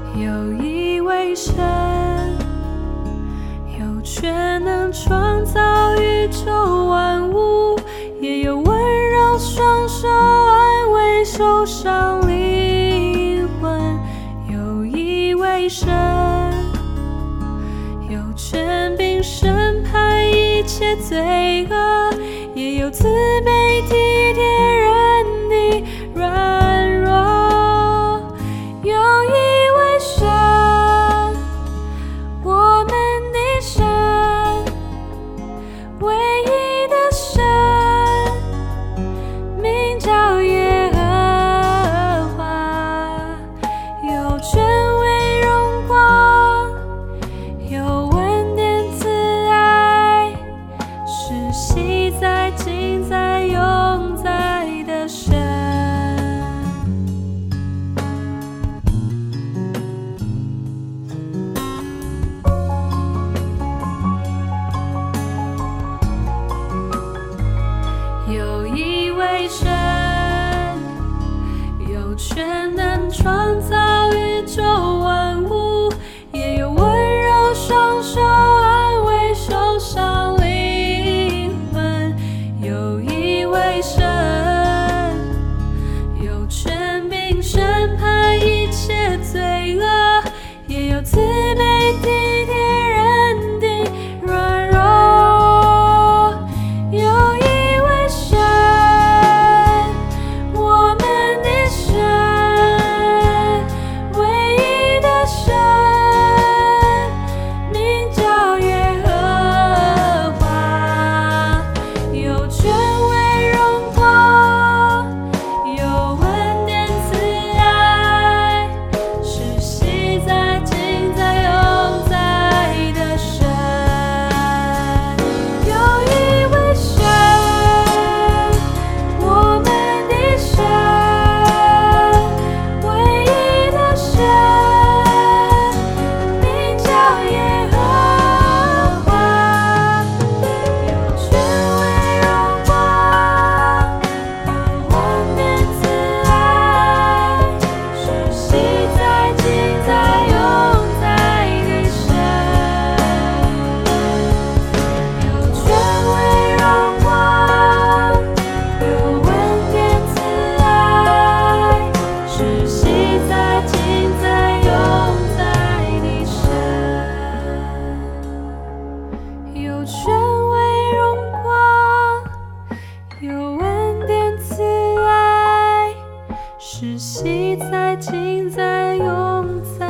有一位神，有权能创造宇宙万物，也有温柔双手安慰受伤灵魂。有一位神，有权柄审判一切罪恶，也有慈悲体贴人的软弱。有一位神，我们的神，唯一的神，名叫耶和华，有权威荣光，有恩典慈爱，是昔在今在永在的神。有一位神，有权能创造宇宙万物，也有温柔双手安慰受伤灵魂。有一位神，有权柄审判一切罪恶，也有慈悲体贴人的软弱。有一位神，我们的神，唯一的神，名叫耶和华，有权威荣光，有恩典慈爱，是昔在今在永在的神。有一位神，我们的神，唯一的神，名叫耶和华，有权威荣光，有恩典慈爱，是昔在今在永在的神。有权威荣光，有恩典慈爱，是昔在今在永在的神。有权威荣光，有恩典慈爱，是昔在今在永在